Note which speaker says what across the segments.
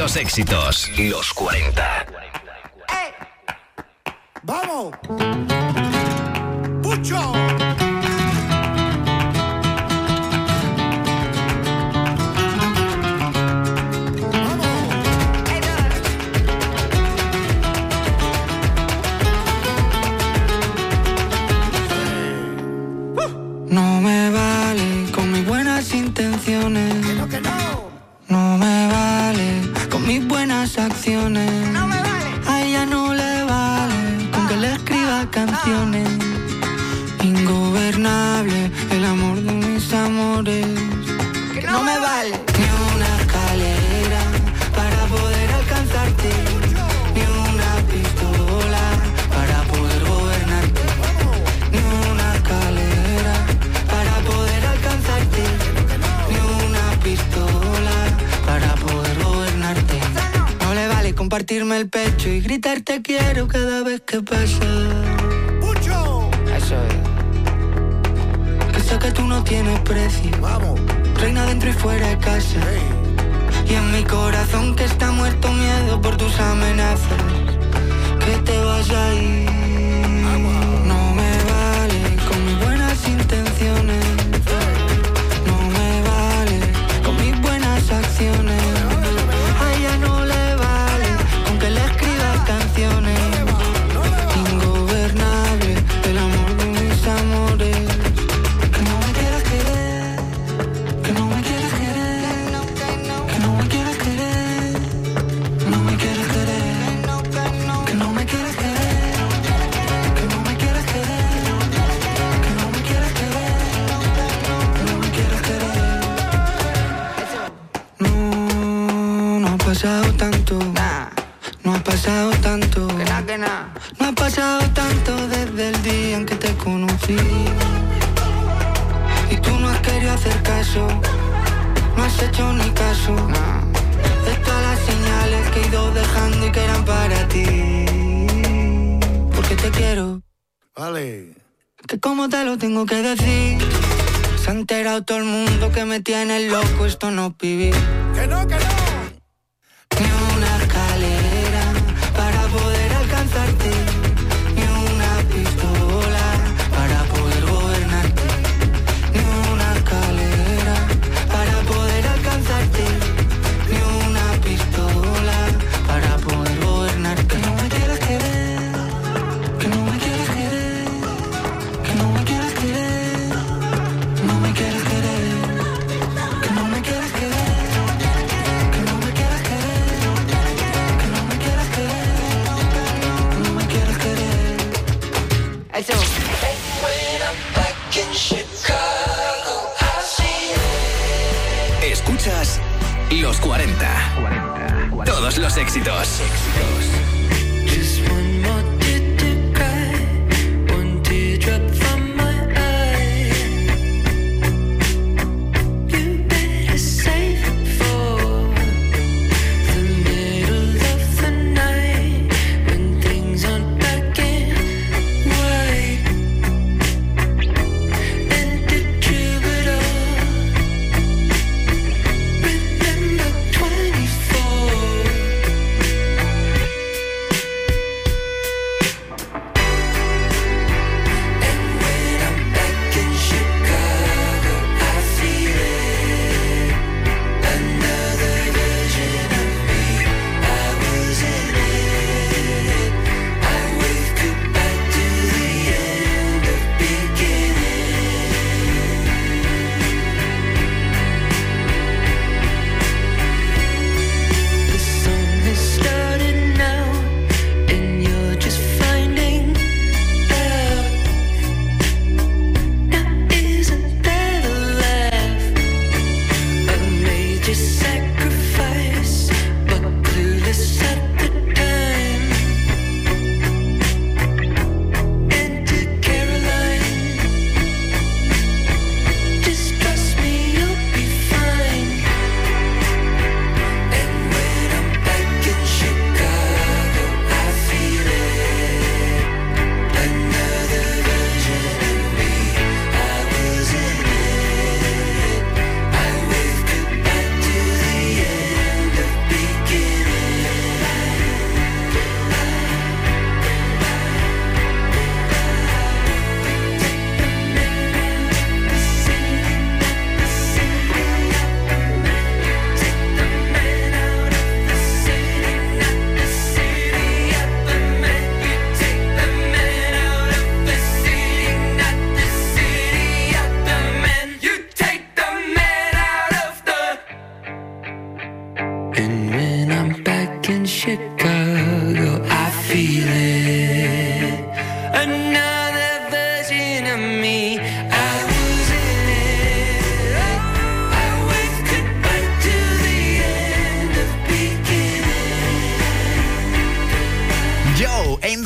Speaker 1: los éxitos. Los 40.
Speaker 2: ¡Vamos! ¡Pucho!
Speaker 3: No me vale con mis buenas intenciones.
Speaker 2: Que no.
Speaker 3: No me vale con mis buenas acciones.
Speaker 2: No me vale.
Speaker 3: A ella no le vale con que le escriba canciones. Ingobernable el amor de mis amores.
Speaker 2: Que no me vale.
Speaker 3: Ni una escalera para poder alcanzarte. Ni una pistola para poder gobernarte. Ni una escalera para poder alcanzarte. Ni una pistola para poder gobernarte. No le vale compartirme el pecho y gritar te quiero cada vez que pasa.
Speaker 2: ¡Pucho!
Speaker 3: Eso es. Que sé que tú no tienes precio.
Speaker 2: Vamos.
Speaker 3: Reina dentro y fuera de casa.
Speaker 2: Hey.
Speaker 3: Y en mi corazón que está muerto miedo por tus amenazas. Que te vas a ir. No me vale con mis buenas intenciones. No me vale con mis buenas acciones. A ella no le vale con que le escribas canciones. Ingobernable el amor de mis amores. Que no me quieras querer. Que no me quieras querer. Que no me quieras querer. No me quieras querer. Que no me quieras querer. Que no me quieras querer. Que no me quieras querer. Que no me quieras querer. No ha pasado tanto. No ha pasado tanto. No ha pasado tanto desde el día en que te conocí. Y tú no has querido hacer caso. No has hecho ni caso. De todas las señales que he ido dejando y que eran para ti. Porque te quiero.
Speaker 2: Vale.
Speaker 3: Que como te lo tengo que decir. Se ha enterado todo el mundo que me tiene loco. Esto no es vivir.
Speaker 2: Que no, que no.
Speaker 3: Ni una escalera para poder alcanzarte. Ni una pistola para poder gobernarte. Ni una escalera para poder alcanzarte. Ni una pistola para poder gobernarte. Que no me quieras querer. Que no me quieras querer. Que no me quieras querer. No me quieras querer. Que no me quieras querer. Que no me quieras querer. Que no me quieras querer. No me quieras querer. Eso.
Speaker 1: Escuchas los 40. Todos los éxitos.
Speaker 3: Just one more tear to cry, one teardrop from my eye. You better save it for the middle of the night when things aren't black and white. And to through it all, remember 24.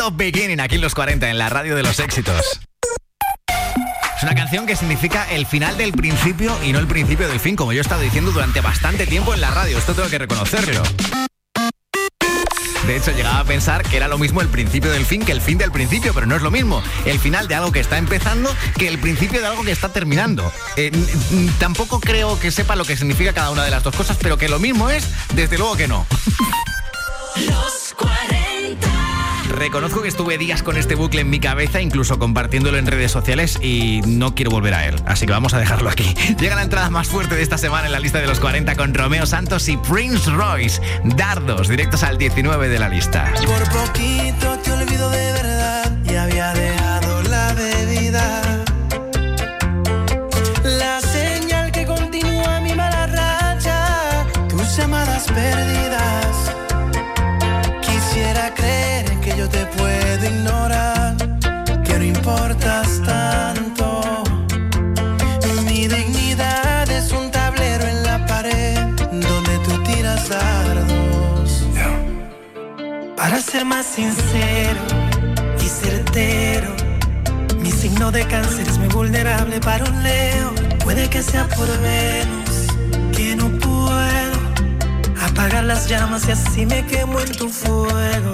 Speaker 4: The Beginning, aquí en los 40, en la radio de los éxitos. Es una canción que significa el final del principio y no el principio del fin, como yo he estado diciendo durante bastante tiempo en la radio. Esto tengo que reconocerlo. De hecho, llegaba a pensar que era lo mismo el principio del fin que el fin del principio, pero no es lo mismo. El final de algo que está empezando que el principio de algo que está terminando. Tampoco creo que sepa lo que significa cada una de las dos cosas, pero que lo mismo es, desde luego que no.
Speaker 5: Los 40.
Speaker 4: Reconozco que estuve días con este bucle en mi cabeza, incluso compartiéndolo en redes sociales, y no quiero volver a él. Así que vamos a dejarlo aquí. Llega la entrada más fuerte de esta semana en la lista de los 40 con Romeo Santos y Prince Royce. Dardos, directos al 19 de la lista.
Speaker 3: Por poquito te olvido de verdad y había dejado la bebida. La señal que continúa mi mala racha, tus llamadas perdidas. Quisiera creer en que yo te puedo ignorar, que no importas tanto. Mi dignidad es un tablero en la pared donde tú tiras dardos. Para ser más sincero y certero, mi signo de cáncer es muy vulnerable para un Leo. Puede que sea por Venus, que no puedo apagar las llamas y así me quemo en tu fuego.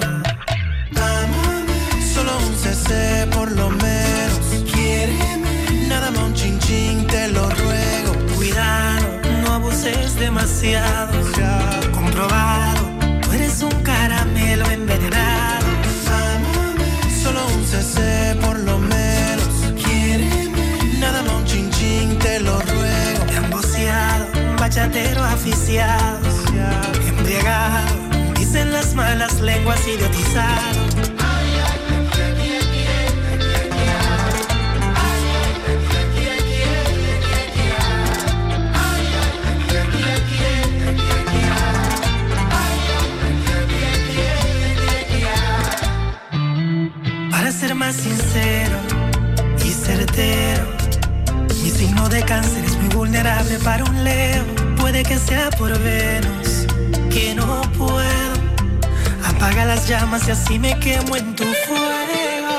Speaker 3: Solo un CC por lo menos. Quiéreme, nada más un chin chin, te lo ruego. Cuidado, no abuses demasiado. Comprobado, tú eres un caramelo envenenado. Solo un CC por lo menos. Quiéreme, nada más un chin chin, te lo ruego. Emboceado, bachatero aficiado, embriagado, dicen las malas lenguas, idiotizado. Para ser más sincero y certero, mi signo de cáncer es muy vulnerable para un Leo. Puede que sea por Venus, que no puedo apagar las llamas y así me quemo en tu fuego.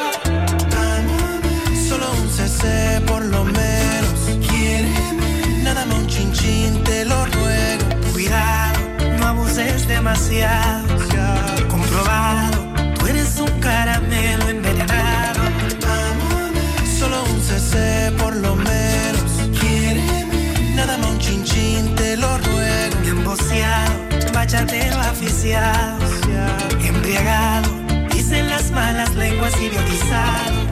Speaker 3: Solo un CC por lo menos. Quiéreme, nada más un chin chin, te lo ruego. Cuidado, no abuses demasiado. Comprobado, tú eres un caramelo envenenado. Solo un CC por lo menos. Quiéreme, nada más un chin chin, te lo ruego. Mi emboceado, bachatero aficiado, embriagado, dicen las malas lenguas, idiotizado.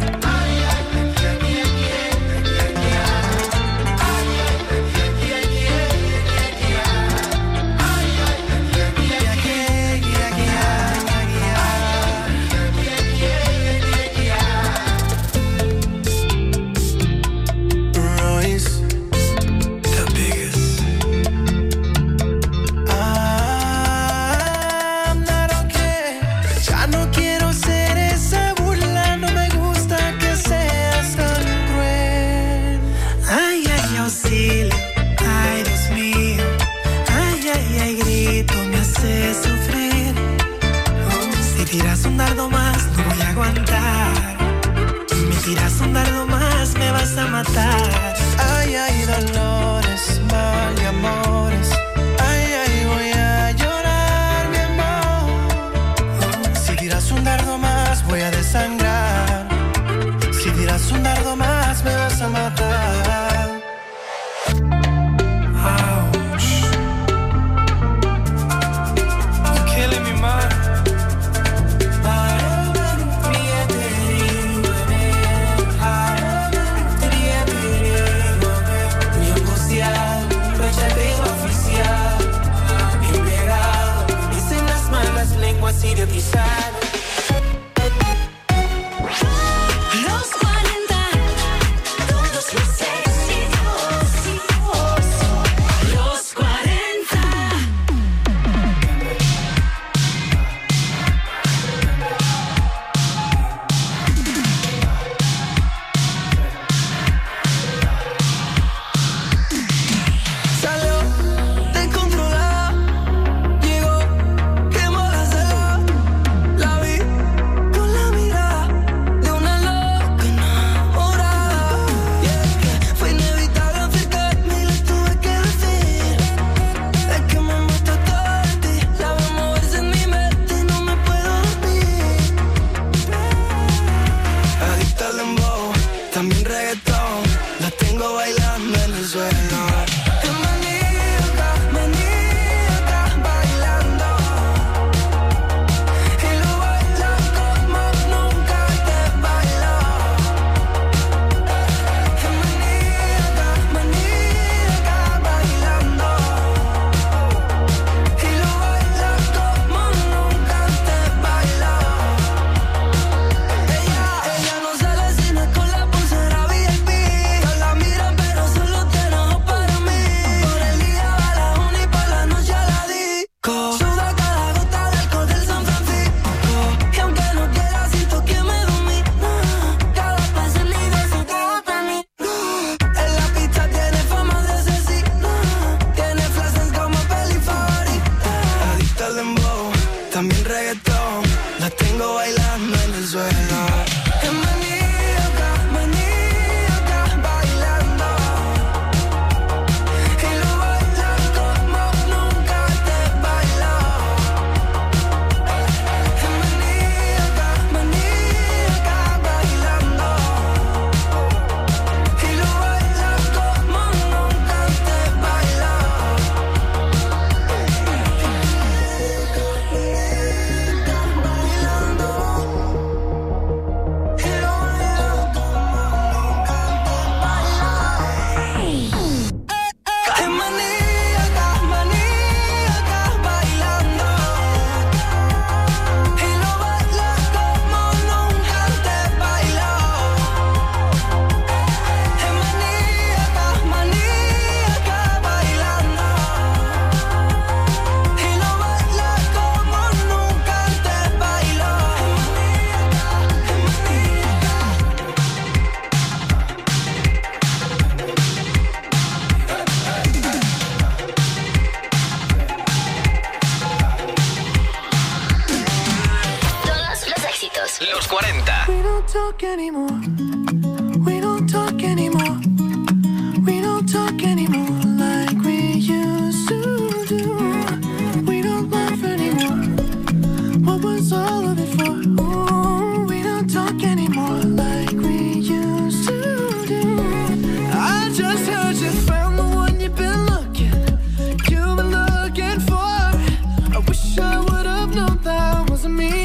Speaker 3: Ya no quiero ser esa burla, no me gusta la tengo bailando en el suelo.
Speaker 1: Los 40.
Speaker 3: We don't talk anymore. We don't talk anymore. We don't talk anymore like we used to do. We don't laugh anymore. What was all of it for? Ooh, we don't talk anymore like we used to do. I just heard you found the one you've been looking for. I wish I would have known that wasn't me.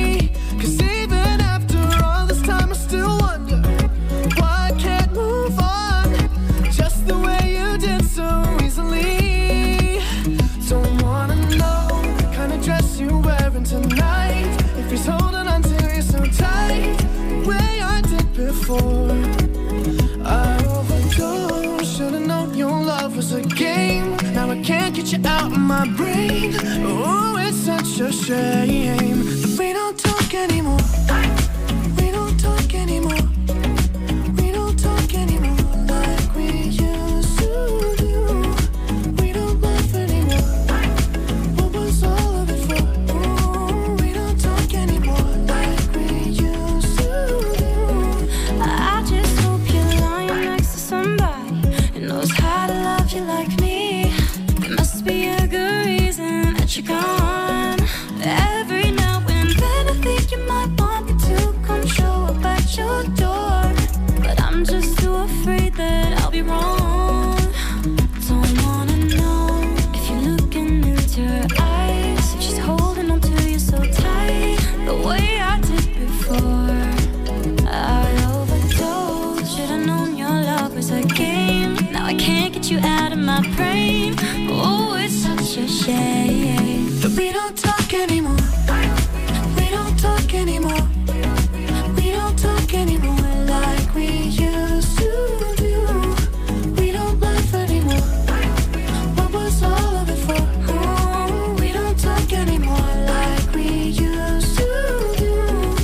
Speaker 3: Can't get you out of my brain. Oh, it's such a shame that we don't talk anymore. We don't talk anymore. We don't talk anymore like we used to do. We don't laugh anymore. What was all of it for? Oh, we don't talk anymore like we used to do. I just hope you're lying next to somebody who knows how to love you like me. Be a good reason that you're gone. Every now and then I think you might want me to come show up at your door, but I'm just too afraid that I'll be wrong. Don't wanna know if you're looking into her eyes, if she's holding on to you so tight, the way I did before. I overdosed. Should've known your love was a game. Now I can't get you out of my brain. Oh, it's such a shame that we don't talk anymore. We don't talk anymore. We don't talk anymore like we used to do. We don't laugh anymore. What was all of it for? Oh, we don't talk anymore like we used to do.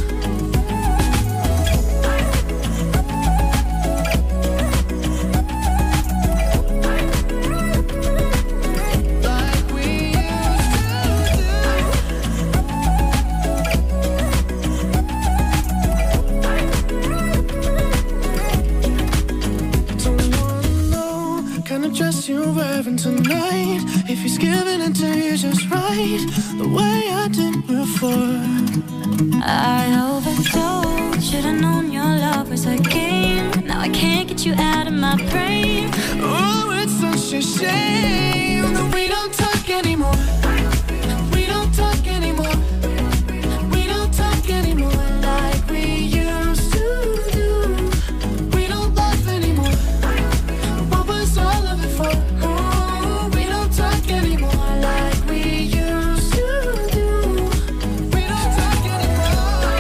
Speaker 3: Dress you're wearing tonight, if he's giving it to you just right, the way I did before.
Speaker 6: I overdosed. Should've known your love was a game. Now I can't get you out of my brain.
Speaker 3: Oh, it's such a shame that we don't talk anymore. We don't talk anymore. We don't talk anymore like we used to do. We don't love anymore. What was all of it for? Oh, we don't talk anymore like we used to do. We don't talk anymore.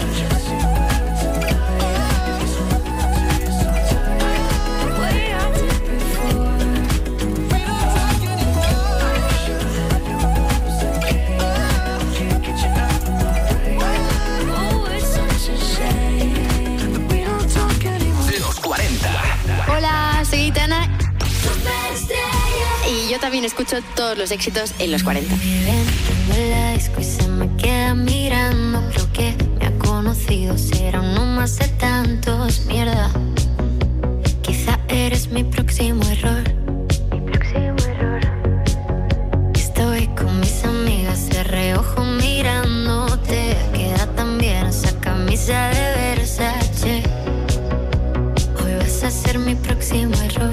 Speaker 3: Way I did before. We don't talk anymore. Oh, it's such a shame that we don't talk anymore.
Speaker 1: Los 40.
Speaker 7: Hola, soy Itana. Y yo también escucho todos los éxitos en los 40.
Speaker 6: Me ven en la disco y se me queda mirando. Creo que me ha conocido, será uno más de tantos. Mierda, quizá eres mi próximo error. Estoy con mis amigas de reojo mirándote. Queda tan bien esa camisa de Versace. Hoy vas a ser mi próximo error.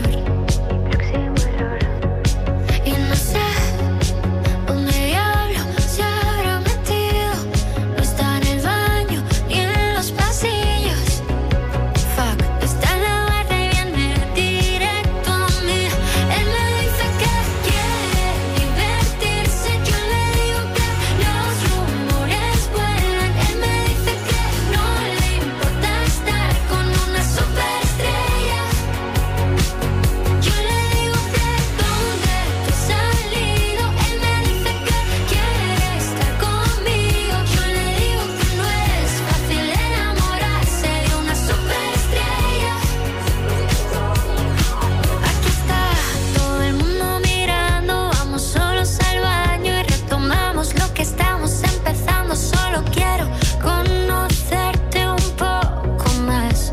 Speaker 6: Y no sé dónde diablo se habrá metido. No está en el baño ni en los pasillos. Fuck, está en la barra y viene directo a mí. Él me dice que quiere divertirse. Yo le digo que los rumores vuelan. Él me dice que no le importa estar con una superestrella. Yo le digo que dónde tú has salido. Él me dice que quiere estar conmigo. Yo le digo que no es fácil enamorarse de una superestrella. Aquí está todo el mundo mirando. Vamos solos al baño y retomamos lo que estamos empezando. Solo quiero conocerte un poco más.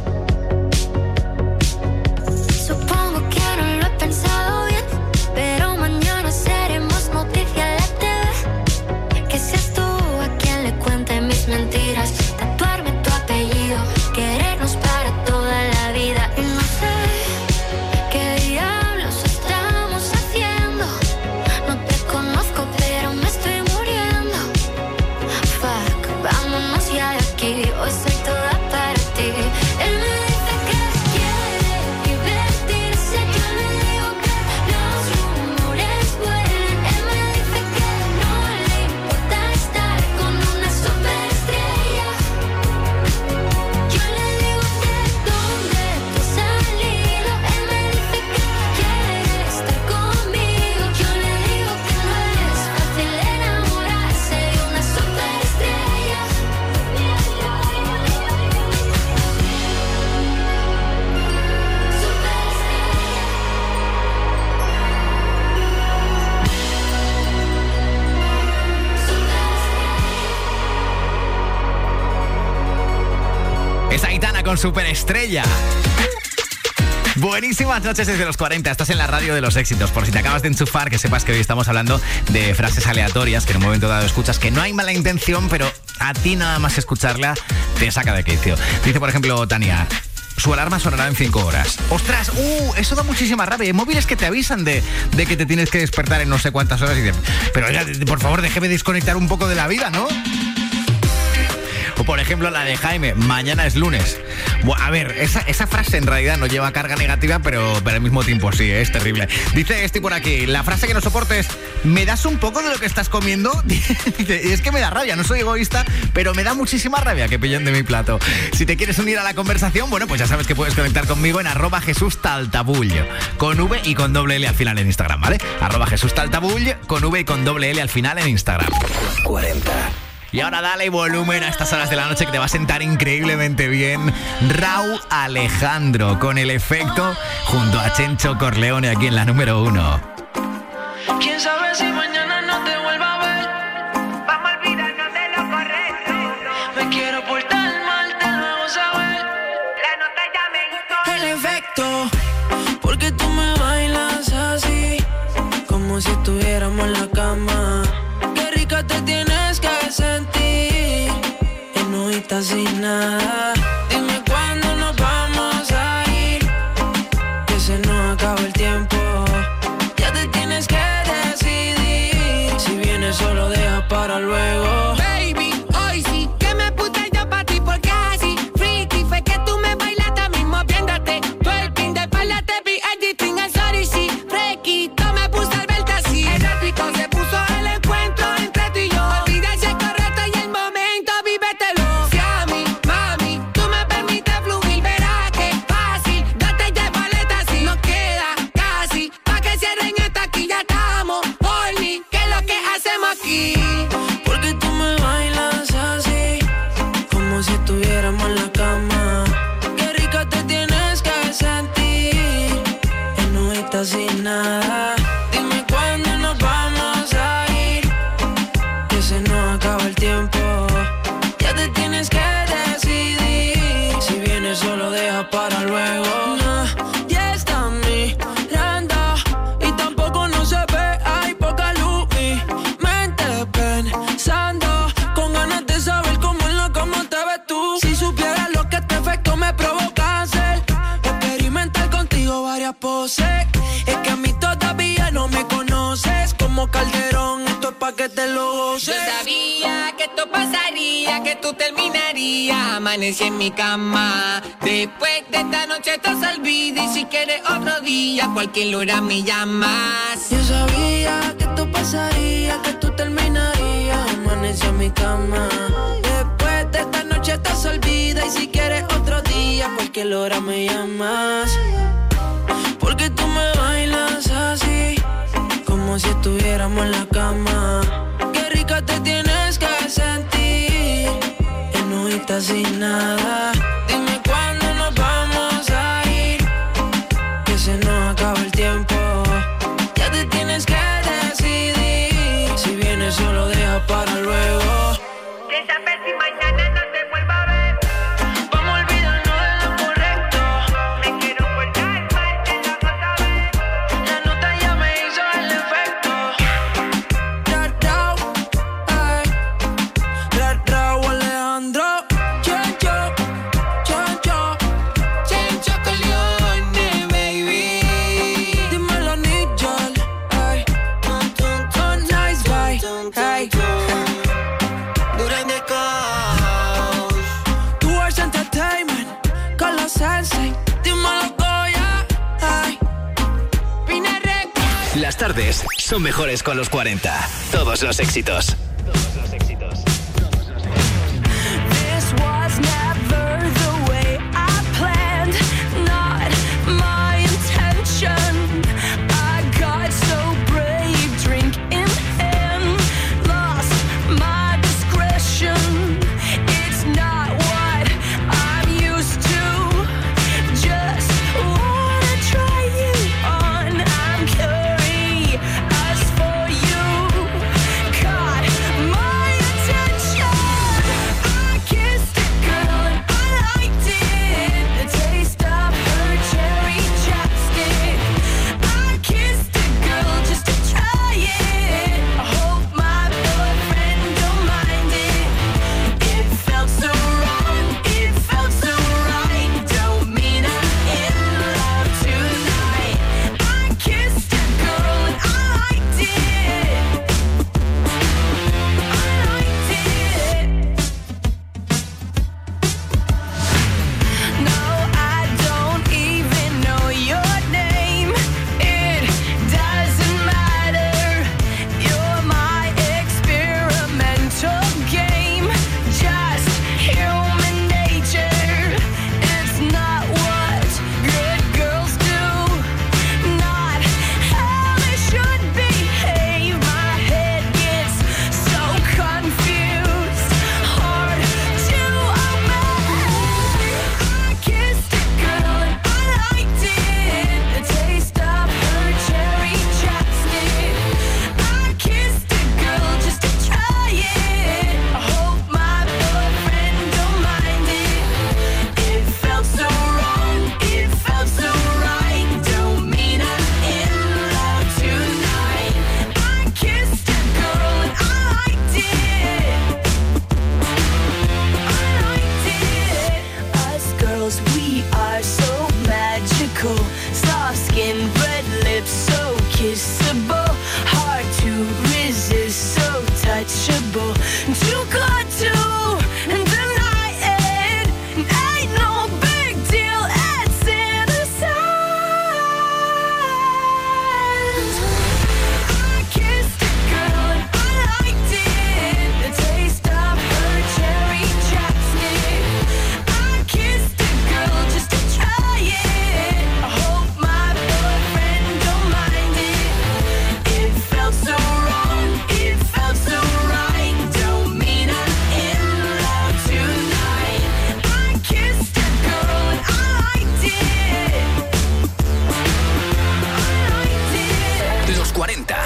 Speaker 6: Supongo que no lo he pensado bien, pero mañana seremos noticia en la TV. Que seas tú a quien le cuente mis mentiras. Tatuarme tu apellido, querernos para toda la vida. Y no sé qué diablos estamos haciendo. No te conozco, pero me estoy muriendo. Fuck, vámonos ya de aquí. Hoy soy toda para ti. Él me dice que quiere divertirse. Yo le digo que los rumores vuelan. Él me dice que no le importa estar con una superestrella. Yo le digo que dónde tú has salido. Él me dice que quiere estar conmigo. Yo le digo que no es fácil enamorarse de una superestrella.
Speaker 4: Es Aitana con Superestrella. Buenísimas noches desde los 40. Estás en la radio de los éxitos. Por si te acabas de enchufar, que sepas que hoy estamos hablando de frases aleatorias que en un momento dado escuchas, que no hay mala intención, pero a ti nada más escucharla te saca de quicio. Dice, por ejemplo, Tania: su alarma sonará en 5 horas. ¡Ostras! Eso da muchísima rabia. Hay móviles que te avisan de que te tienes que despertar en no sé cuántas horas y dicen, pero oiga, por favor, déjeme desconectar un poco de la vida, ¿no? O por ejemplo la de Jaime: mañana es lunes. A ver, esa frase en realidad no lleva carga negativa, pero al mismo tiempo sí, es terrible. Dice por aquí: la frase que no soporto es: ¿me das un poco de lo que estás comiendo? Y es que me da rabia, no soy egoísta, pero me da muchísima rabia que pillen de mi plato. Si te quieres unir a la conversación, bueno, pues ya sabes que puedes conectar conmigo en @JesusTaltabull, con V y con doble L al final en Instagram, ¿vale? @JesusTaltabull, con V y con doble L al final en Instagram.
Speaker 1: 40.
Speaker 4: Y ahora dale volumen a estas horas de la noche que te va a sentar increíblemente bien. Rauw Alejandro con El Efecto junto a Chencho Corleone aquí en la número 1.
Speaker 3: ¿Quién sabe si mañana no te vuelva a ver? Vamos a olvidarnos de lo correcto. Me quiero portar mal, te lo hago saber. La nota ya me gustó. El efecto, porque tú me bailas así, como si estuviéramos en la cama. Qué rica te tienes que sentir. estás sin nada. Dime cuándo nos vamos a ir, que se nos acaba el tiempo. Ya te tienes que decidir, si vienes solo deja para luego.
Speaker 8: Baby, hoy sí que me puse yo pa' ti porque así freaky fue que tú me bailaste mismo viéndote. Twerking de espalda te vi editing and sorry sí. Fresquito me puse al verte así. El ratito se puso el encuentro entre tú y yo. Olvida ese correcto y el momento, vívetelo. Si a mí, mami, tú me permites fluir, verás que fácil. Yo te llevo aleta si no queda casi. Pa' que cierren esta aquí ya estamos. Horny, ¿qué es lo que hacemos aquí?
Speaker 3: Porque tú me bailas así, como si estuviéramos en la cama. Qué rica te tienes que sentir, y no estás sin nada. Dime cuándo nos vamos a ir, que se nos acaba el tiempo. Ya te tienes que decidir, si vienes solo deja para luego. Ya está mirando y tampoco no se ve, hay poca luz. Mi mente pensando, con ganas de saber cómo es lo como te ves tú. Si supieras lo que este efecto me provoca hacer, experimentar contigo varias poses. Es que a mí todavía no me conoces, como Calderón, esto es pa' que te lo goces.
Speaker 8: Yo sabía que esto pasaría, que tú terminarías. Amanecí en mi cama. Después de esta noche te se olvida. Y si quieres otro día, cualquier hora me llamas.
Speaker 3: Yo sabía que esto pasaría, que tú terminarías. Amanecí en mi cama. Después de esta noche te se olvida. Y si quieres otro día, cualquier hora me llamas. Porque tú me bailas así, como si estuviéramos en la cama. Qué rica te tienes que sentir, y no estás sin nada. Dime cuándo nos vamos a ir, que se nos acaba el tiempo. Ya te tienes que decidir, si vienes solo deja para luego.
Speaker 8: Que sabes si mañana no te vuelva a ver.
Speaker 3: Vamos a olvidarnos de lo correcto.
Speaker 8: Me quiero portar mal, te lo vas a ver.
Speaker 3: La nota ya me hizo el efecto. Rau, ay. Rau, Alejandro. Chencho, Chencho.
Speaker 8: Chencho Corleone, baby.
Speaker 3: Dímelo, Nigel. Ay. Oh, nice guy. Hey.
Speaker 8: Duran de caos.
Speaker 3: Tours Entertainment. Con los Sensei. Dímelo, Goya. Ay.
Speaker 8: Pina Records.
Speaker 1: Las tardes son mejores con los 40. Todos los éxitos.
Speaker 5: This was never the way I planned, not my intention. I got so brave, drink in hand, lost my discretion. It's not what I'm used to. Just wanna try you on. I'm curious for you. Caught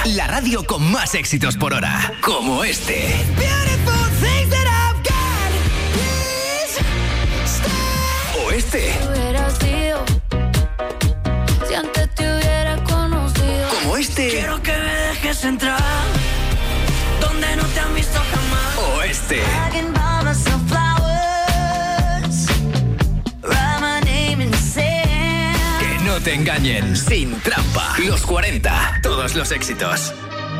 Speaker 1: La radio con más éxitos por hora. Como este. O este.
Speaker 6: Si antes te hubiera conocido.
Speaker 1: Como este.
Speaker 3: Quiero que me dejes entrar donde no te han visto jamás.
Speaker 1: O este.
Speaker 6: I can buy myself flowers, write my name in the sand.
Speaker 1: Que no te engañen. Sin trampa. Los 40. Todos los éxitos.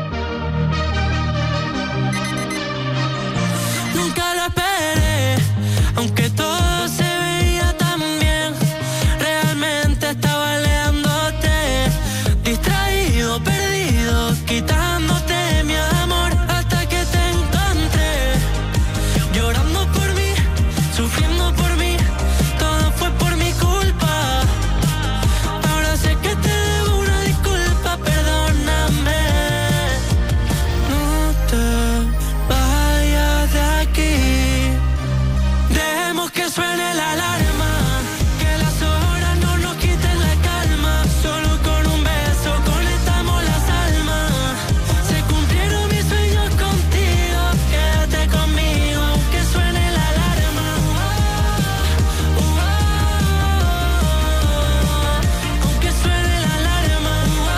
Speaker 3: Nunca lo esperé, aunque todo se veía tan bien. Realmente estaba leándote, distraído, perdido, quitándote mi amor hasta que te encontré. Llorando por mí, sufriendo por mí, todo fue por mi culpa. Ahora sé que te debo una disculpa, perdóname. No te vayas de aquí, dejemos que suene la alarma, que las horas no nos quiten la calma. Solo con un beso conectamos las almas. Se cumplieron mis sueños contigo, quédate conmigo aunque suene la alarma. Aunque suene la alarma.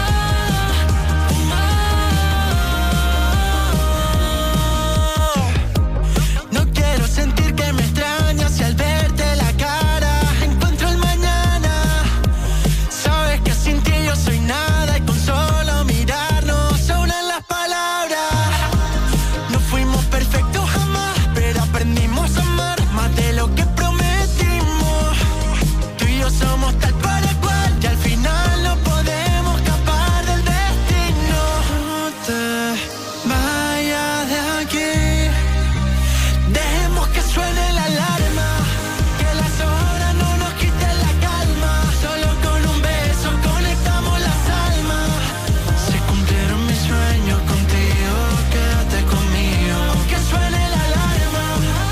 Speaker 3: No quiero sentir que me extrañas y al verte la cara encuentro el mañana. Sabes que sin ti yo soy nada y con solo mirarnos sobran las palabras. No fuimos perfectos jamás, pero aprendimos a amar más de lo que prometimos. Tú y yo somos tal para cual y al final no podemos escapar del destino. No te vayas de aquí, dejemos que suene la alarma, que las horas no nos quiten la calma. Solo con un beso conectamos las almas. Se cumplieron mis sueños contigo, quédate conmigo aunque suene la alarma.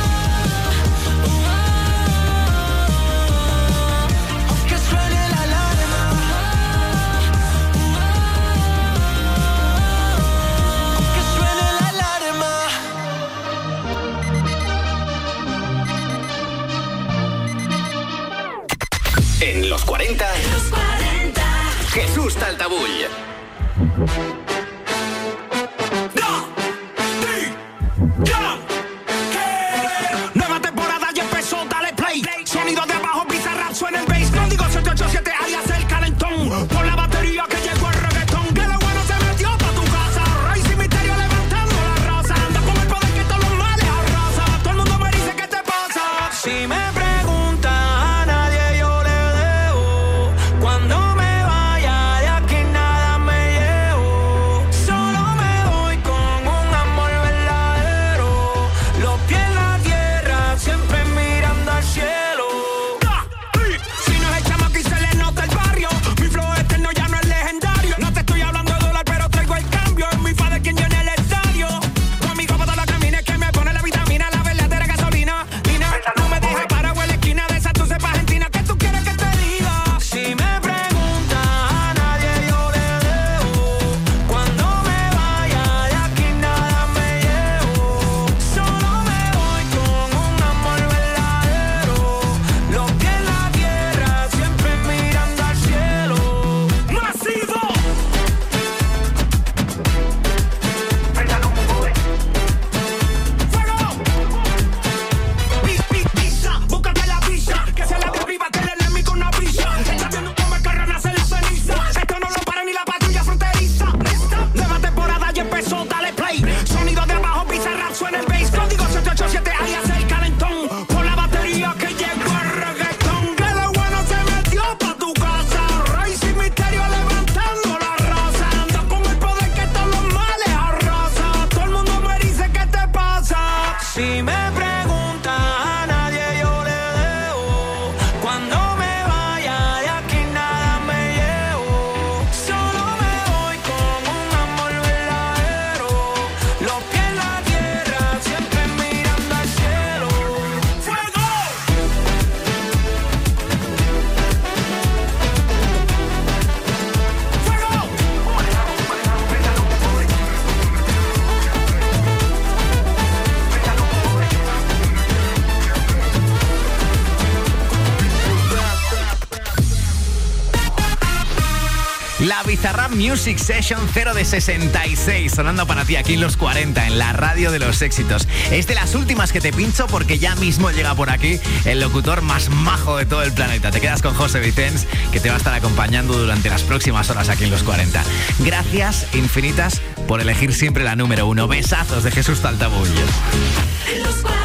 Speaker 3: Aunque suene la alarma. Aunque suene la alarma.
Speaker 1: En los 40. Jesús Taltabull.
Speaker 9: Nueva temporada ya empezó, dale play. Sonido de abajo, pizarra, suena el bass. Código 787, alias el calentón. Por la batería que llegó el reggaetón. Que lo bueno se metió pa' tu casa. Rey sin misterio levantando la raza. Anda con el poder que todos los males arrasa. Todo el mundo me dice ¿qué te pasa? Si me preguntan a nadie yo le debo. Cuando me vaya de aquí nada me llevo.
Speaker 4: La Bizarrap Music Session 0 de 66, sonando para ti aquí en los 40, en la radio de los éxitos. Es de las últimas que te pincho porque ya mismo llega por aquí el locutor más majo de todo el planeta. Te quedas con José Vicens, que te va a estar acompañando durante las próximas horas aquí en los 40. Gracias infinitas por elegir siempre la número 1. Besazos de Jesús Taltabullo.
Speaker 5: Los 40.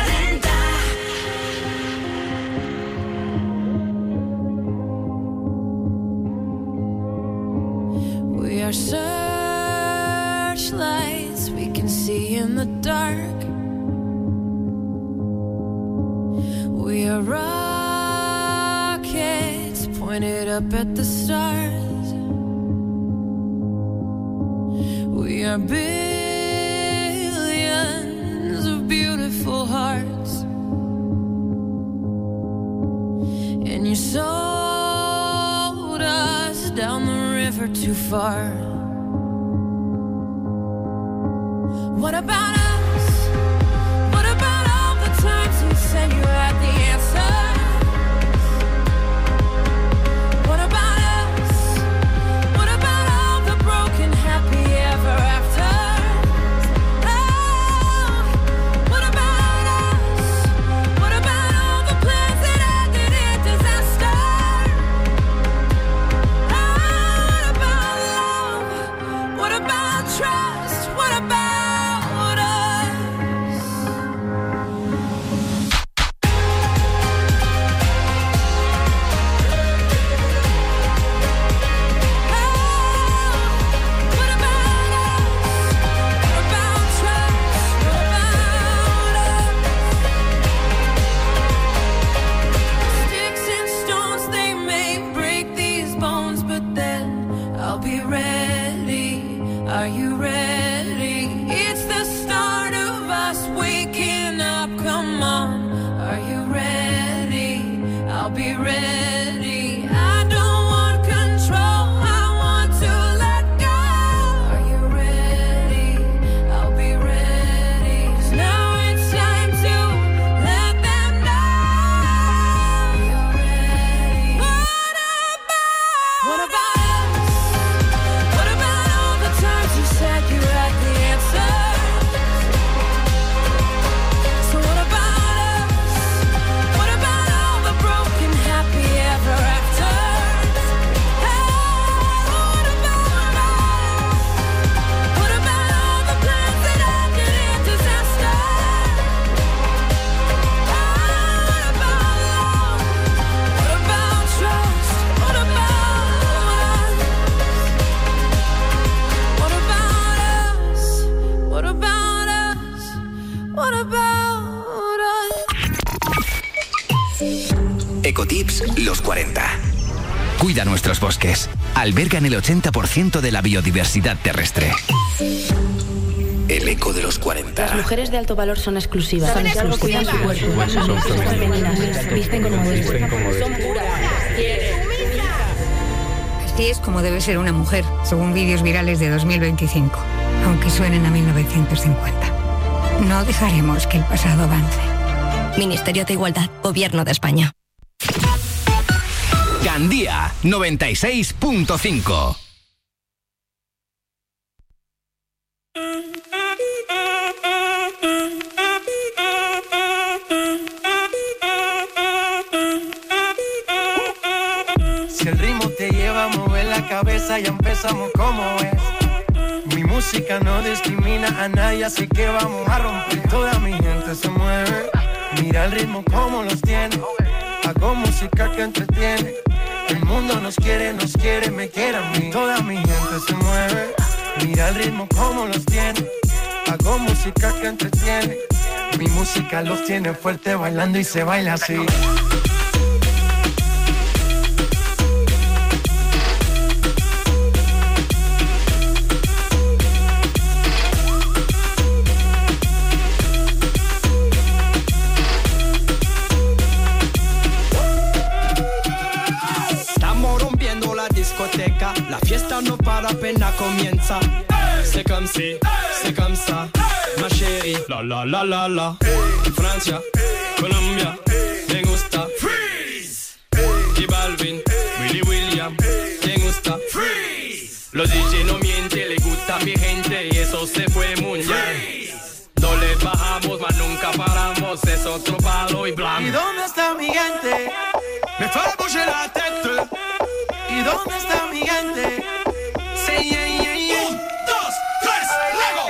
Speaker 8: We are searchlights we can see in the dark. We are rockets pointed up at the stars. We are billions of beautiful hearts. And you sold us down the river too far. What about us? What about all the times you said you had the answer? What about us? What about all the broken happy ever after? Oh, what about us? What about all the plans that ended in disaster? Oh, what about love? What about trust? What about us? What about us? What about trust? What about us? Sticks and stones, they may break these bones, but then I'll be ready. Are you ready? It's the start of us waking up. Come on, are you ready? I'll be ready. I don't want control, I want to let go. Are you ready? I'll be ready. 'Cause now it's time to let them know you're ready. What about us? What about all the times you said you had the answer? So what about us? What about all the broken happy ever after? Oh, what about us? What about all the plans that ended in disaster? Oh, what about love? What about trust? What about us? What about us? What about us? What about us?
Speaker 1: Ecotips los 40.
Speaker 4: Cuida nuestros bosques. Albergan el 80% de la biodiversidad terrestre.
Speaker 1: El eco de los 40.
Speaker 10: Las mujeres de alto valor son exclusivas. Son exclusivas. Cuidan su cuerpo. Son femeninas. Visten como deben. Son puras.
Speaker 11: Así es como debe ser una mujer, según vídeos virales de 2025, aunque suenen a 1950. No dejaremos que el pasado avance.
Speaker 10: Ministerio de Igualdad, Gobierno de España.
Speaker 4: Gandía 96.5.
Speaker 12: Si el ritmo te lleva a mover la cabeza, ya empezamos como es. Mi música no discrimina a nadie, así que vamos a romper. Toda mi gente se mueve, mira el ritmo como los tiene. Hago música que entretiene. El mundo nos quiere, me quiere a mí. Toda mi gente se mueve, mira el ritmo como los tiene. Hago música que entretiene. Mi música los tiene fuerte bailando y se baila así.
Speaker 13: La fiesta no para, apenas comienza. C'est comme si, c'est comme ça, ma chérie. La la la la la. Francia, Colombia, me gusta. Freeze. Y Balvin, Willy William, me gusta. Freeze. Los DJ no mienten, le gusta mi gente y eso se fue muy bien. No les bajamos, mas nunca paramos, es otro palo y blanco.
Speaker 12: ¿Y dónde está mi gente?
Speaker 13: Me fue bouger la tête.
Speaker 12: ¿Y dónde está mi gente?
Speaker 13: Say yeah, yeah, yeah. 1, 2, 3, luego.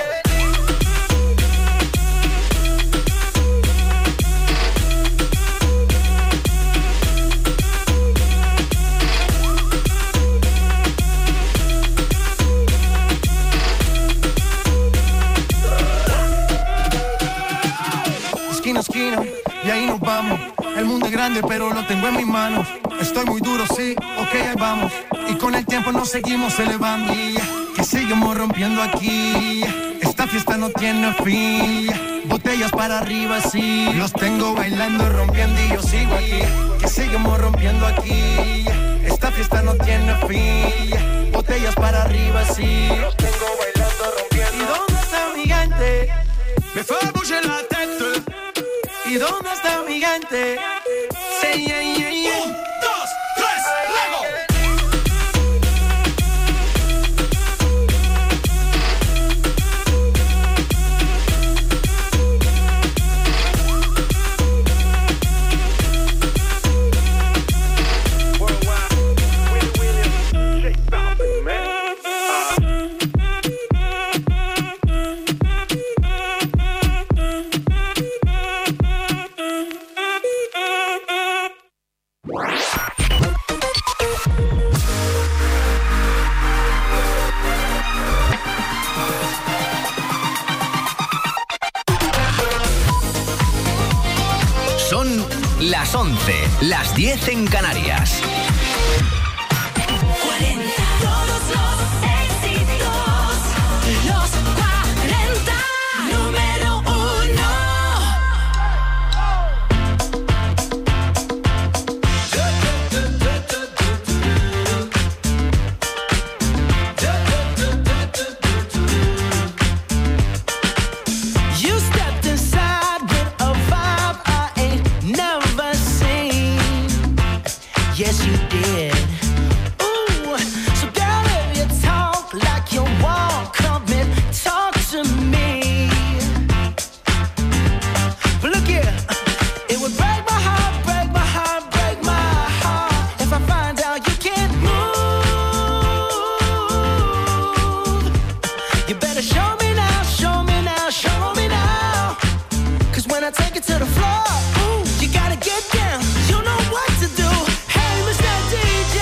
Speaker 12: Esquina a esquina, y ahí nos vamos. El mundo es grande, pero lo tengo en mis manos. Estoy muy duro, sí, ok, ahí vamos. Y con el tiempo nos seguimos elevando. Que seguimos rompiendo aquí. Esta fiesta no tiene fin. Botellas para arriba, sí. Los tengo bailando, rompiendo y yo sigo aquí. Que seguimos rompiendo aquí. Esta fiesta no tiene fin. Botellas para arriba, sí. Los tengo bailando, rompiendo. ¿Y dónde está mi gente?
Speaker 13: Me fue bouger la tête.
Speaker 12: ¿Y dónde está mi gente?
Speaker 13: Say yeah, yeah, yeah. 1, 2, 3, luego.
Speaker 1: Son las 11, las 10 en Canarias.
Speaker 5: 40, todos los éxitos, los 40, número 1.
Speaker 14: You stepped inside with a vibe I ain't never seen. Yes, you did. Ooh, so girl, if you talk like you walk, come and talk to me. But look here, it would break my heart, break my heart, break my heart if I find out you can't move. You better show me now, show me now, show me now. 'Cause when I take it to the floor, ooh, you gotta get down. You know what to do. Hey, Mr. DJ,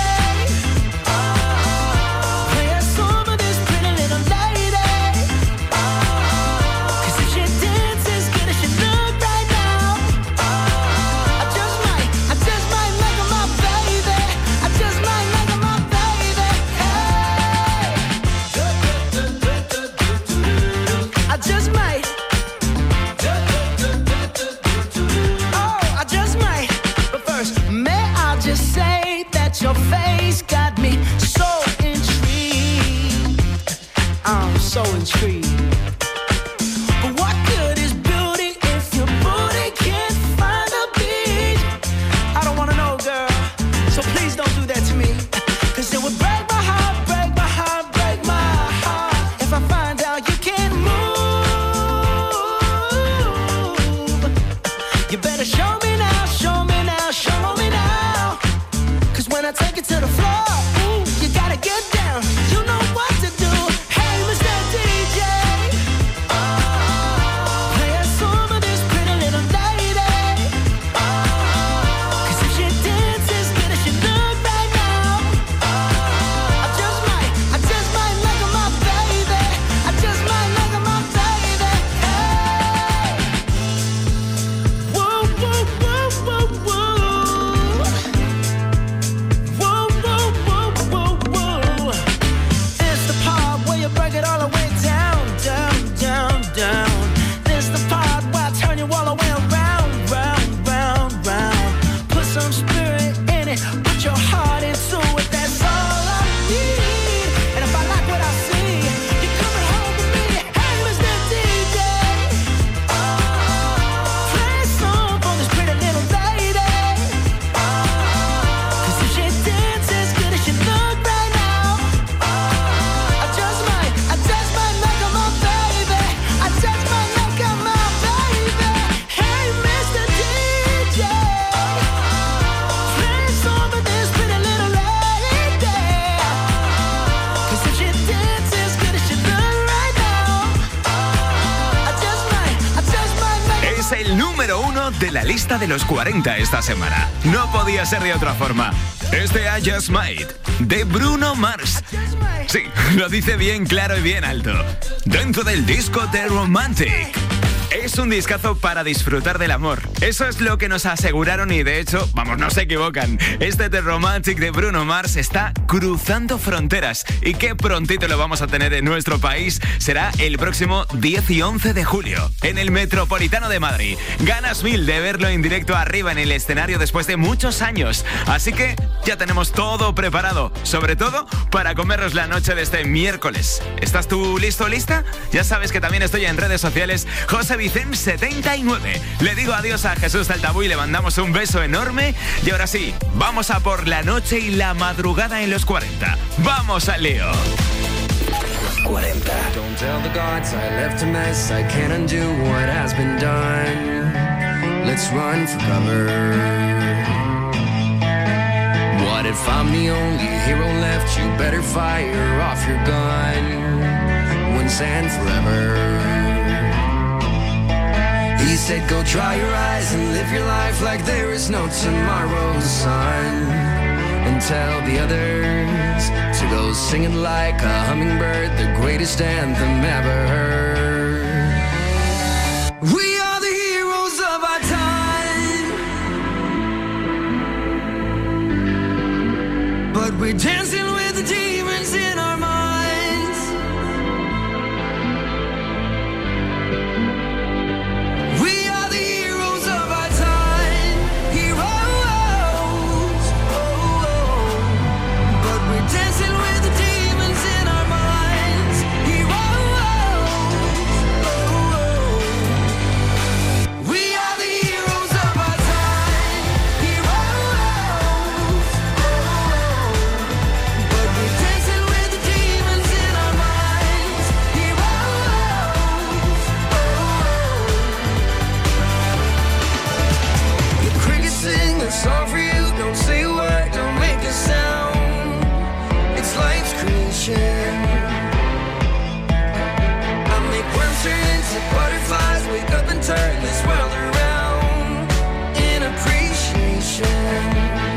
Speaker 14: play a song for this pretty little lady. 'Cause if she dances good as she look right now, I just might make her my baby. I just might make her my baby. Hey, I just might. Oh, I just might. But first, may I just say that your face got me so intrigued. I'm so intrigued. But what good is beauty if your booty can't find a beat? I don't wanna know, girl. So please don't do that to me. 'Cause it would break my heart, break my heart, break my heart if I find out you can't move. You better show me now, show me now, show me now. 'Cause when I take it to the floor, ooh, you gotta get down. You know what to do. Hey, Mr. DJ.
Speaker 15: de la lista de los 40 esta semana. No podía ser de otra forma. Este I Just Might, de Bruno Mars. Sí, lo dice bien claro y bien alto. Dentro del disco The Romantic. Es un discazo para disfrutar del amor. Eso es lo que nos aseguraron y de hecho, vamos, no se equivocan. Este The Romantic de Bruno Mars está cruzando fronteras y que prontito lo vamos a tener en nuestro país. Será el próximo 10 y 11 de julio en el Metropolitano de Madrid. Ganas mil de verlo en directo arriba en el escenario después de muchos años. Así que ya tenemos todo preparado, sobre todo para comernos la noche de este miércoles. ¿Estás tú listo, lista? Ya sabes que también estoy en redes sociales, José Vicen 79. Le digo adiós a Jesús Taltabú y le mandamos un beso enorme. Y ahora sí, vamos a por la noche y la madrugada en los 40. ¡Vamos al lío!
Speaker 16: 40. Don't tell the gods I left a mess. I can't undo what has been done. Let's run for cover. What if I'm the only hero left? You better fire off your gun once and forever. He said go dry your eyes and live your life like there is no tomorrow, son. And tell the others to go singing like a hummingbird, the greatest anthem ever heard. We are the heroes of our time, but we're dancing with the demons in our minds. We are the heroes of our time, heroes, but we're dancing with the demons in our minds, heroes. We are the heroes of our time, heroes, but we're dancing with the demons in our minds, heroes. The crickets sing a song for you. Don't say a word, don't make a sound. It's life's creation. I make worms turn into butterflies. Wake up and turn this world around in appreciation.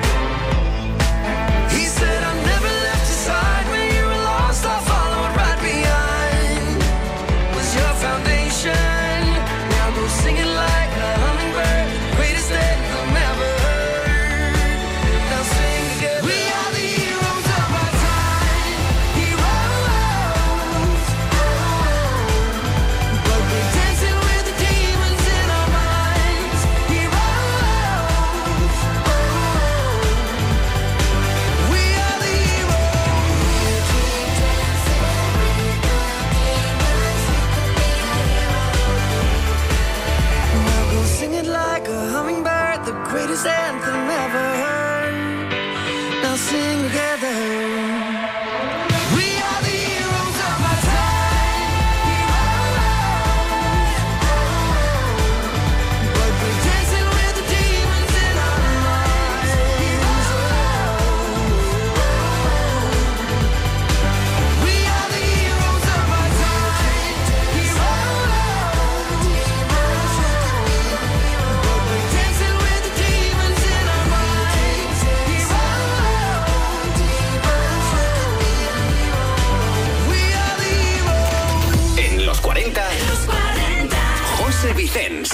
Speaker 16: He said I never left your side when you were lost. I followed right behind. Was your foundation. Now go singing like a hummingbird, greatest anthem ever heard. Now sing together. We are the heroes of our time, heroes. But we're dancing with the demons in our minds, heroes. We are the heroes. Now go sing it like a hummingbird, the greatest anthem ever heard. Now sing together. We are the heroes of our time, heroes. But we're dancing with the demons in our minds, heroes. We are the heroes of our time, heroes. But we're dancing with the demons in our minds, heroes. We are the heroes.
Speaker 1: En los 40, José Vicens.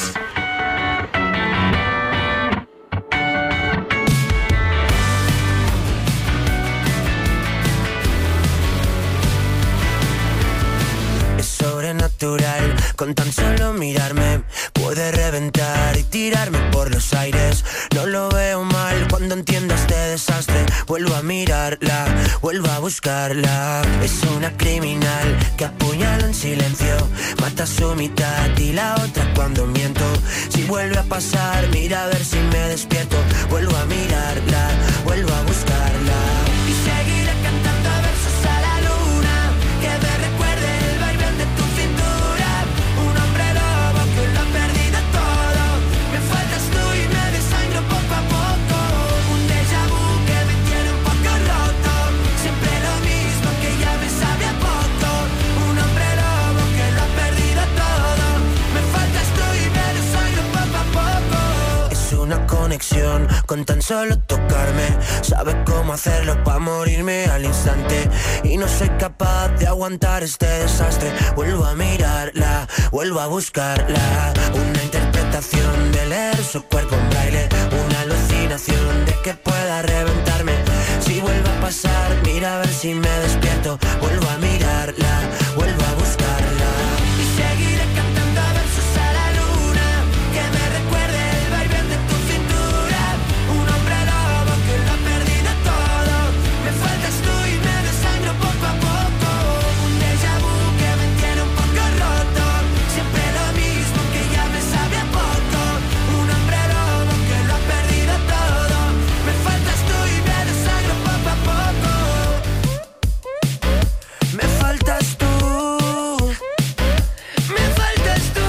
Speaker 16: Es sobrenatural, con tan solo mirarme puede reventar y tirarme por los aires. No lo veo mal cuando entiendo este desastre. Vuelvo a mirarla, vuelvo a buscarla. Es una criminal que apuñala en silencio, mata a su mitad y la otra cuando miento. Si vuelve a pasar, mira a ver si me despierto. Vuelvo a mirarla, vuelvo a buscarla. Y seguiré cantando versos a la luna, que me recuerde el vaivén de tu cintura. Un hombre lobo que lo ha perdido todo. Me faltas tú y me desangro poco a poco. Un déjà vu que me tiene un poco roto. Siempre lo mismo que ya me sabe a poco. Un hombre lobo que lo ha perdido todo. Me faltas tú y me desangro poco a poco. con tan solo tocarme. Sabe cómo hacerlo pa' morirme al instante. Y no soy capaz de aguantar este desastre. Vuelvo a mirarla, vuelvo a buscarla. Una interpretación de leer su cuerpo en braille. Una alucinación de que pueda reventarme. Si vuelve a pasar, mira a ver si me despierto. Vuelvo a mirarla, vuelvo a buscarla. Y seguiré cantando versos a la luna, que me recuerde el vaivén de tu cintura. Un hombre lobo que lo ha perdido todo. Me faltas tú y me desangro poco a poco. Un déjà vu que me tiene un poco roto. Siempre lo mismo que ya me sabe a poco. Un hombre lobo que lo ha perdido todo. Me faltas tú y me desangro poco a poco. Me faltas tú. Me faltas tú.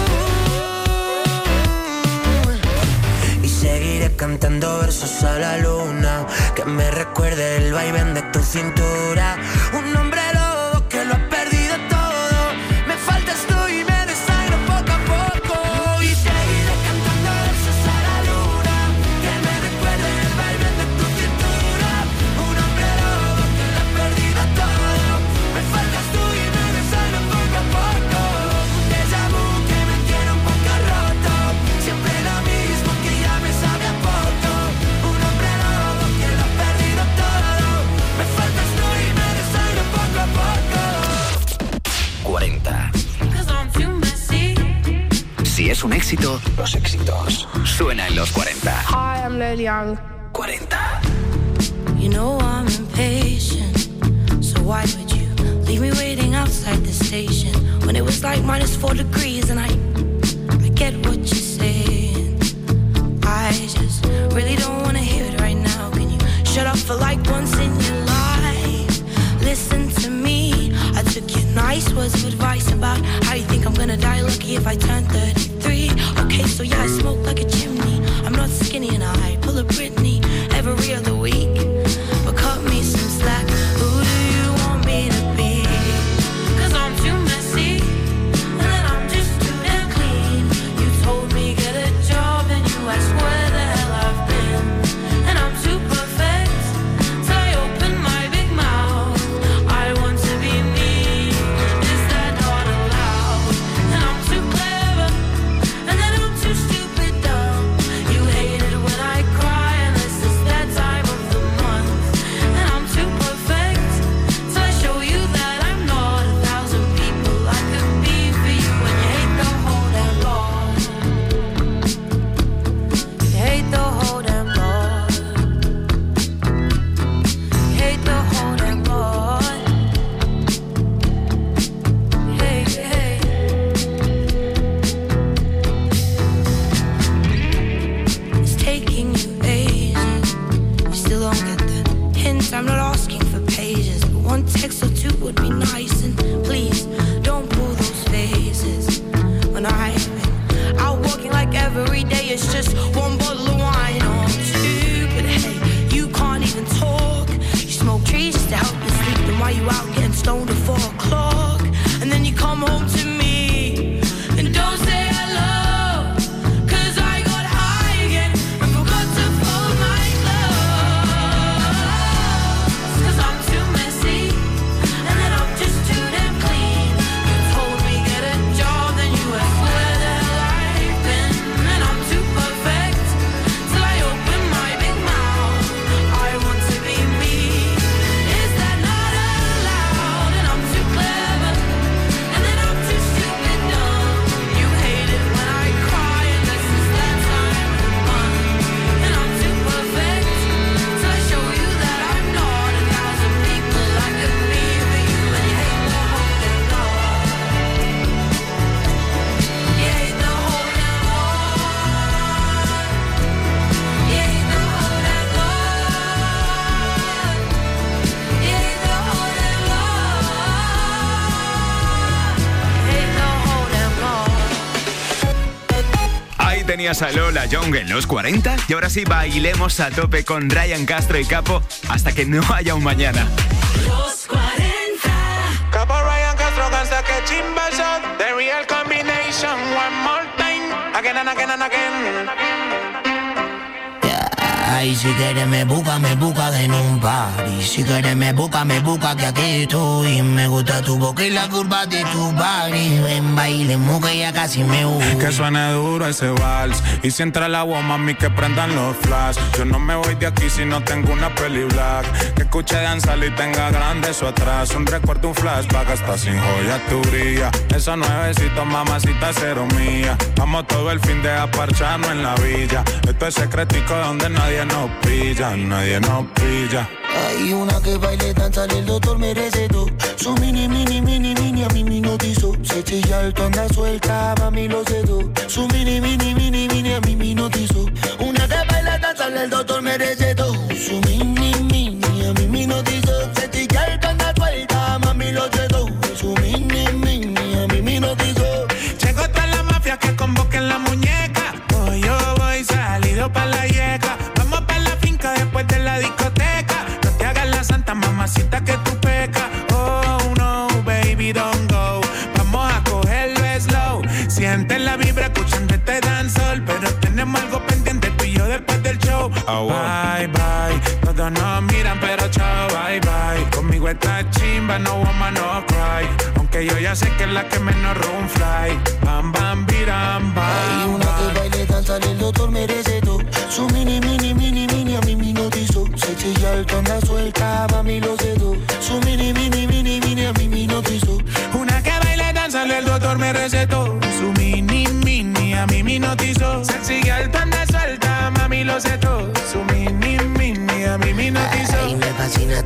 Speaker 16: Y seguiré cantando versos a la luna, que me recuerde el vaivén de tu cintura. Un hombre lobo que lo ha perdido todo. Me faltas tú y me desangro poco a poco. Y seguiré cantando versos a la luna, que me recuerde el vaivén de tu cintura. Un hombre lobo que lo ha perdido todo. Me faltas tú y me desangro poco a poco. Un déjà vu que me tiene un poco roto. Siempre lo mismo que ya me sabe a poco. Un hombre lobo que lo ha perdido todo. Me faltas tú y me desangro poco a poco.
Speaker 1: 40. Si es un éxito, los éxitos suena en los 40.
Speaker 17: Hi, I'm Lil Young.
Speaker 1: 40.
Speaker 3: You know I'm impatient, so why would you leave me waiting outside the station when it was like -4 degrees and I get what you're saying. I just really don't want to hear it right now. Can you shut up for like once in your life? Listen to me. I took your nice words of advice about how you think I'm gonna die lucky if I turn 33. Okay, so yeah, I smoke like a chimney. I'm not skinny and I pull a Britney every other week. But cut me some slack. Who do you want me to be? 'Cause I'm too messy and then I'm just too damn clean. You told me get a job and you asked where the hell I've been. And I'm too perfect till I open my big mouth. I want to be me. Is that not allowed? And I'm too clever and then I'm too stupid dumb. You hate it when I cry unless it's that time of the month. And I'm too perfect till I show you that I'm not 1,000 people I could be for you. And you hate the whole damn lot. You hate the whole damn lot. You hate the whole damn lot. Hey, hey. It's taking you ages. You still don't get the hint. I'm not asking for pages, but one text or two would be nice. And please don't pull those faces when I've been out walking like every day. It's just one bottle of wine or two. But hey, you can't even talk. You smoke trees just to help you sleep. Then why you out getting stoned at 4 o'clock? And then you come home to me and don't say hello. 'Cause I got high again and forgot to fold my clothes. 'Cause I'm too messy and then I'm just too damn clean. You told me get a job, then you asked where the hell I've been. And I'm too perfect till I open my big mouth. I want to be me. Is that not allowed? And I'm too clever and then I'm too stupid dumb. You hate it when I cry unless it's that time of the month. And I'm too perfect till I show you that I'm not 1,000 people I could be for you. And you hate the whole damn lot. You hate the whole damn lot. You hate the whole damn lot. You hate the whole damn lot. You hate the whole damn lot.
Speaker 15: Ahí tenías a Lola Young en los 40 y ahora sí bailemos a tope con Ryan Castro y Capo hasta que no haya un mañana.
Speaker 5: Los 40.
Speaker 12: Capo Ryan Castro cansa que chimba shot. The real combination. One more time. Again and again and again.
Speaker 16: I Y si quieres me busca en un party. Si quieres me busca que aquí estoy. Me gusta tu boca y la curva de tu body. Ven, bailemos que ya casi me voy.
Speaker 17: Que suene duro ese vals. Y si entra el agua, mami, que prendan los flash. Yo no me voy de aquí si no tengo una peli black. Que escuche danzar y tenga grande eso atrás. Un recuerdo, un flashback, hasta sin joya tu brilla. Esos nuevecitos, mamacita, cero mía. Vamos todo el fin de aparcharnos en la villa. Esto es secretico donde nadie nos pilla. Nadie nos pilla.
Speaker 16: Hay una que baile, danza, el doctor me recetó. Su mini, a mí me notizó. Se chilla alto, anda suelta, mami lo sedó. Su mini, a mí me notizó. Una que baila, danza, el doctor me recetó. Su mini, a mí me notizó. Se chilla alto, anda suelta, mami lo sedó. Su mini, a mí me notizó.
Speaker 17: Llegó toda la mafia que convoquen la muñeca. Hoy yo voy salido pa' la yeca. Vamos pa' la finca después de la discoteca. No te hagas la santa, mamacita, que tú pecas. Oh no, baby, don't go. Vamos a cogerlo slow. Siente la vibra escuchando este dancehall. Pero tenemos algo pendiente tú y yo después del show. Oh, bye, bye. Todos nos miran pero chao, bye, bye. Conmigo está chimba, no woman, no cry. Aunque yo ya sé que es la que menos room fly. Bam, bam, biram, bam.
Speaker 16: Hay una que baile, danza, el doctor me recetó. Su mini, a mí me notizó. Se chilla alto, anda suelta, mami lo sedó. Su mini, a mí me notizó.
Speaker 17: Una que baile, danza, el doctor me recetó. Su mini, a mí me notizó. Sexy alto, anda suelta, mami lo sedó. Su mini, a mí me notizó.
Speaker 16: Ay, me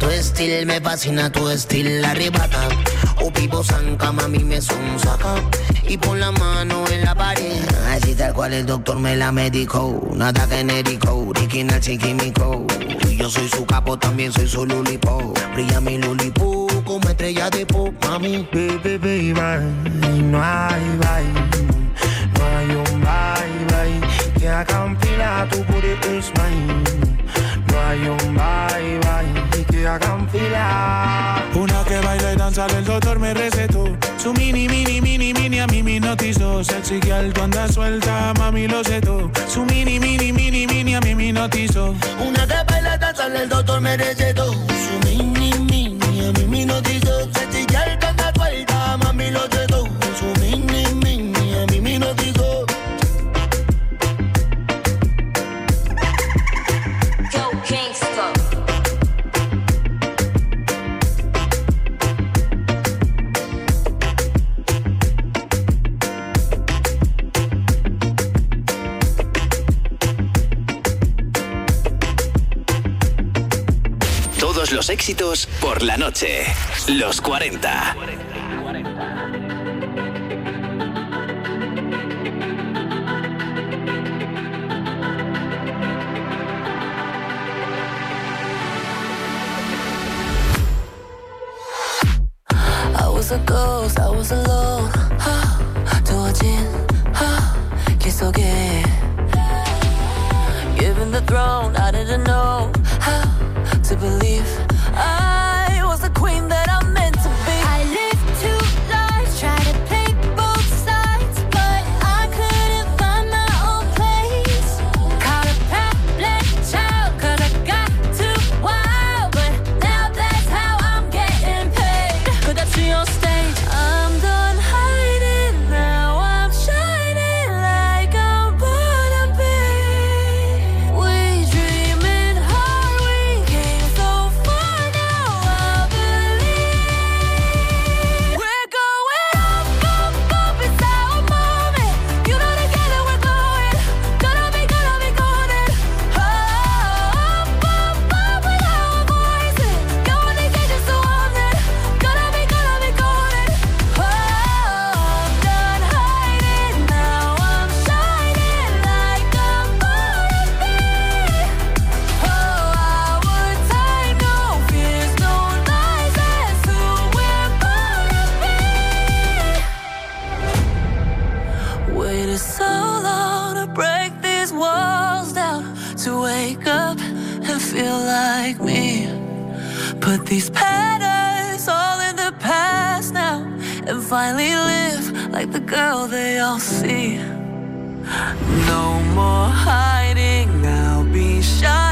Speaker 16: fascina tu estilo, arrebata. O pipo zanca, mami me sonsaca. Y pon la mano en la pared. Así tal cual el doctor me la medicó. Nada genérico, original sin químico. Yo soy su capo, también soy su lulipo. Brilla mi lulipo como estrella de pop, mami.
Speaker 12: Baby, no hay un bye que haga un fila, tu booty is mine. No hay un bye que haga un fila.
Speaker 17: Una que baila y danza, el doctor me recetó. Su mini, a mí me notizó. Sexy que alto, anda suelta, mami lo setó. Su mini, a mí me notizó.
Speaker 16: Una que baila y danza, el doctor me recetó. Su mini, a mí me notizó. Sexy que alto, anda suelta, mami lo setó. Su mini, a mí me notizó.
Speaker 6: Yo, Kingston.
Speaker 1: Todos los éxitos por la noche. Los 40.
Speaker 3: I was a ghost, I was alone. 두어진 길 속에 Given the throne, I didn't know how to believe I was the queen that I'm meant to be.
Speaker 6: I lived two lives, tried to play both sides, but I couldn't find my own place. Caught a problem child, 'cause I got too wild, but now that's how I'm getting paid.
Speaker 3: Could I see on stage? I'm done hiding, now I'm shining like I'm born to be. We dreaming hard, we came so far, now I believe. We're going up, it's our moment. You know together we're going, gonna be golden. Up with our voices, going to get you so on it. Gonna be golden. Oh, I'm done hiding, now I'm shining like I'm born to be. Oh, our time, no fears, no lies, that's who we're born to be. Waited so long to break these walls down, to wake up and feel like me. Put these patterns all in the past now, and finally live like the girl they all see. No more hiding, I'll be shy.